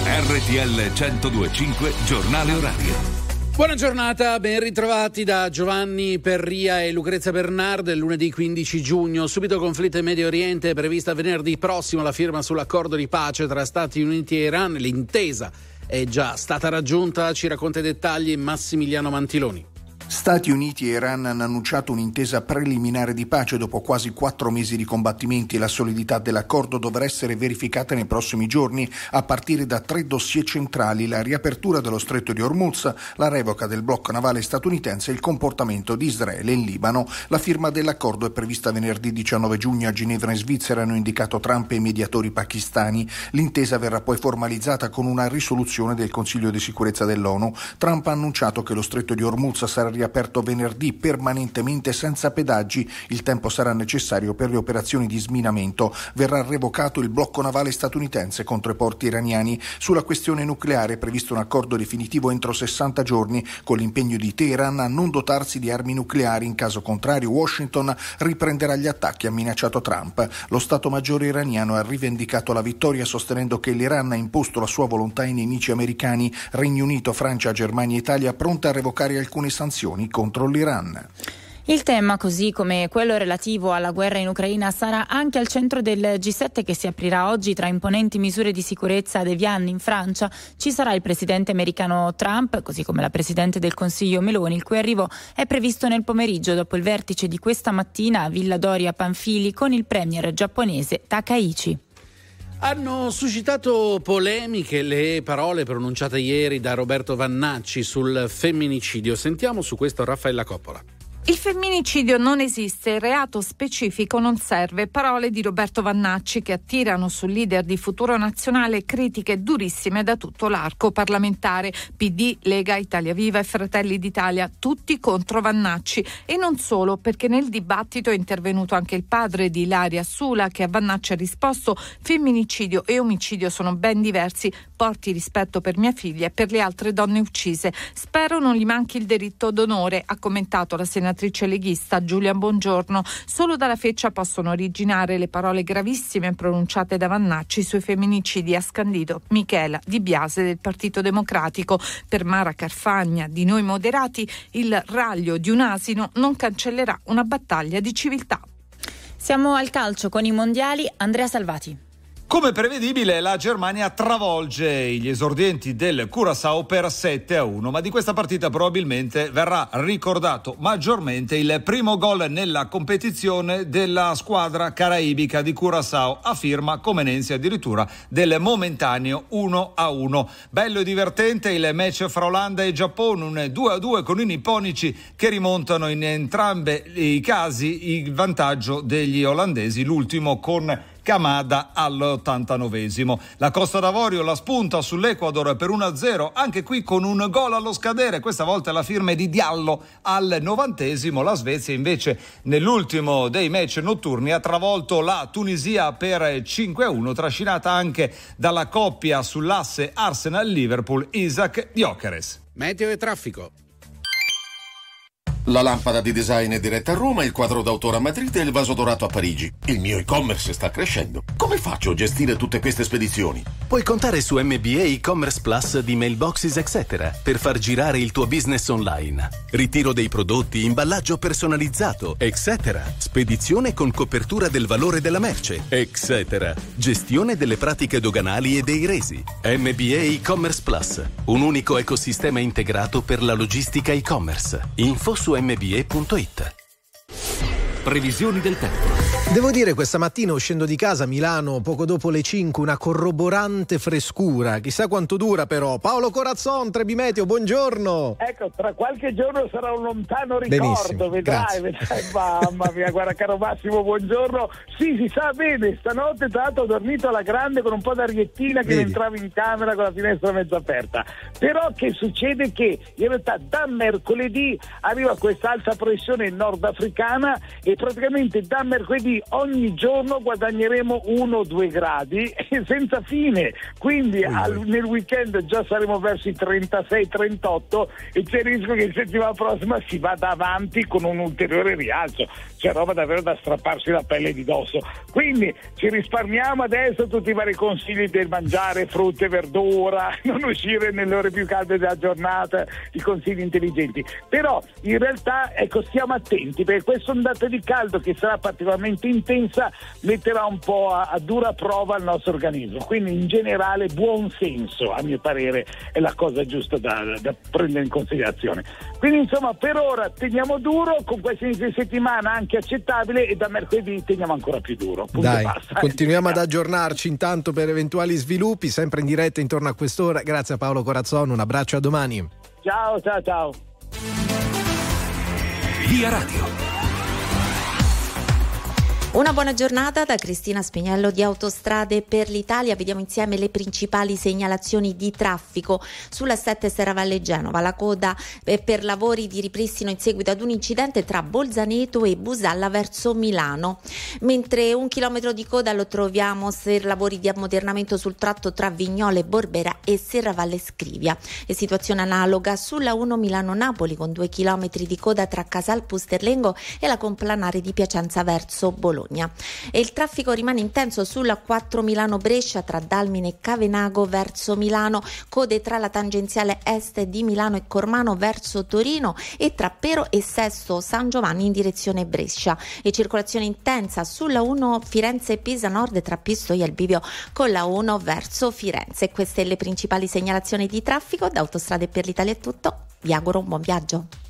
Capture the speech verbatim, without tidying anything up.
R T L centodue e cinque Giornale Orario. Buona giornata, ben ritrovati da Giovanni Perria e Lucrezia Bernardo. È lunedì quindici giugno, subito conflitto in Medio Oriente, è prevista venerdì prossimo la firma sull'accordo di pace tra Stati Uniti e Iran. L'intesa è già stata raggiunta, ci racconta i dettagli Massimiliano Mantiloni. Stati Uniti e Iran hanno annunciato un'intesa preliminare di pace dopo quasi quattro mesi di combattimenti. La solidità dell'accordo dovrà essere verificata nei prossimi giorni a partire da tre dossier centrali: la riapertura dello stretto di Hormuz, la revoca del blocco navale statunitense e il comportamento di Israele in Libano. La firma dell'accordo è prevista venerdì diciannove giugno a Ginevra in Svizzera, hanno indicato Trump e i mediatori pakistani. L'intesa verrà poi formalizzata con una risoluzione del Consiglio di sicurezza dell'ONU. Trump ha annunciato che lo stretto di Hormuz sarà riaperto venerdì permanentemente senza pedaggi. Il tempo sarà necessario per le operazioni di sminamento. Verrà revocato il blocco navale statunitense contro i porti iraniani. Sulla questione nucleare è previsto un accordo definitivo entro sessanta giorni, con l'impegno di Teheran a non dotarsi di armi nucleari. In caso contrario Washington riprenderà gli attacchi, ha minacciato Trump. Lo Stato Maggiore iraniano ha rivendicato la vittoria sostenendo che l'Iran ha imposto la sua volontà ai nemici americani, Regno Unito, Francia, Germania e Italia pronte a revocare alcune sanzioni contro l'Iran. Il tema, così come quello relativo alla guerra in Ucraina, sarà anche al centro del G sette che si aprirà oggi. Tra imponenti misure di sicurezza ad Evian in Francia ci sarà il presidente americano Trump, così come la presidente del Consiglio Meloni, il cui arrivo è previsto nel pomeriggio dopo il vertice di questa mattina a Villa Doria Panfili con il premier giapponese Takaichi. Hanno suscitato polemiche le parole pronunciate ieri da Roberto Vannacci sul femminicidio. Sentiamo su questo Raffaella Coppola. Il femminicidio non esiste, il reato specifico non serve. Parole di Roberto Vannacci che attirano sul leader di Futuro Nazionale critiche durissime da tutto l'arco parlamentare. P D, Lega, Italia Viva e Fratelli d'Italia, tutti contro Vannacci. E non solo, perché nel dibattito è intervenuto anche il padre di Ilaria Sula, che a Vannacci ha risposto: femminicidio e omicidio sono ben diversi, porti rispetto per mia figlia e per le altre donne uccise. Spero non gli manchi il delitto d'onore, ha commentato la senatrice leghista Giulia Bongiorno. Solo dalla feccia possono originare le parole gravissime pronunciate da Vannacci sui femminicidi, ha scandito Michela Di Biase del Partito Democratico. Per Mara Carfagna di Noi Moderati, il raglio di un asino non cancellerà una battaglia di civiltà. Siamo al calcio con i mondiali. Andrea Salvati. Come prevedibile, la Germania travolge gli esordienti del Curaçao per sette a uno, ma di questa partita probabilmente verrà ricordato maggiormente il primo gol nella competizione della squadra caraibica di Curaçao, a firma comenense addirittura del momentaneo uno a uno. Bello e divertente il match fra Olanda e Giappone, un due a due con i nipponici che rimontano in entrambi i casi il vantaggio degli olandesi, l'ultimo con Kamada all'ottantanovesimo. La Costa d'Avorio la spunta sull'Ecuador per uno a zero, anche qui con un gol allo scadere, questa volta la firma è di Diallo al novantesimo. La Svezia invece nell'ultimo dei match notturni ha travolto la Tunisia per cinque a uno, trascinata anche dalla coppia sull'asse Arsenal-Liverpool Isaac Gyökeres. Meteo e traffico. La lampada di design è diretta a Roma, il quadro d'autore a Madrid e il vaso dorato a Parigi. Il mio e-commerce sta crescendo. Come faccio a gestire tutte queste spedizioni? Puoi contare su M B A e-commerce plus di Mailboxes eccetera per far girare il tuo business online. Ritiro dei prodotti, imballaggio personalizzato, eccetera. Spedizione con copertura del valore della merce, eccetera. Gestione delle pratiche doganali e dei resi. M B A e-commerce plus, un unico ecosistema integrato per la logistica e-commerce. Info su m b a punto i t. Previsioni del tempo. Devo dire, questa mattina uscendo di casa a Milano poco dopo le cinque, una corroborante frescura, chissà quanto dura però. Paolo Corazzon, Trebimeteo, buongiorno. Ecco, tra qualche giorno sarà un lontano ricordo. Benissimo, vedrai, vedrai, mamma mia, guarda caro Massimo, buongiorno. Sì, si sa bene, stanotte tra l'altro ho dormito alla grande con un po' d'ariettina che entrava in camera con la finestra mezza aperta. Però che succede? Che in realtà da mercoledì arriva questa alta pressione nordafricana e praticamente da mercoledì ogni giorno guadagneremo uno o due gradi senza fine, quindi al, nel weekend già saremo verso i trentasei trentotto e c'è il rischio che la settimana prossima si vada avanti con un ulteriore rialzo, c'è roba davvero da strapparsi la pelle di dosso. Quindi ci risparmiamo adesso tutti i vari consigli del mangiare frutta e verdura, non uscire nelle ore più calde della giornata, i consigli intelligenti, però in realtà ecco, stiamo attenti, perché questa ondata di caldo che sarà particolarmente intensa metterà un po' a, a dura prova il nostro organismo, quindi in generale buon senso, a mio parere, è la cosa giusta da, da prendere in considerazione. Quindi insomma per ora teniamo duro, con questo inizio di settimana anche accettabile, e da mercoledì teniamo ancora più duro. Punto. Dai, basta. Continuiamo ad aggiornarci intanto per eventuali sviluppi, sempre in diretta intorno a quest'ora. Grazie a Paolo Corazzon, un abbraccio, a domani. Ciao, ciao, ciao. Via Radio. Una buona giornata da Cristina Spinello di Autostrade per l'Italia. Vediamo insieme le principali segnalazioni di traffico sulla sette Serravalle Genova. La coda per lavori di ripristino in seguito ad un incidente tra Bolzaneto e Busalla verso Milano, mentre un chilometro di coda lo troviamo per lavori di ammodernamento sul tratto tra Vignole Borbera e Serravalle Scrivia. E situazione analoga sulla uno Milano-Napoli, con due chilometri di coda tra Casal Pusterlengo e la complanare di Piacenza verso Bologna. E il traffico rimane intenso sulla quattro Milano-Brescia tra Dalmine e Cavenago verso Milano, code tra la tangenziale est di Milano e Cormano verso Torino e tra Pero e Sesto San Giovanni in direzione Brescia, e circolazione intensa sulla uno Firenze-Pisa Nord tra Pistoia e il bivio con la uno verso Firenze. Queste le principali segnalazioni di traffico. Da Autostrade per l'Italia è tutto, vi auguro un buon viaggio.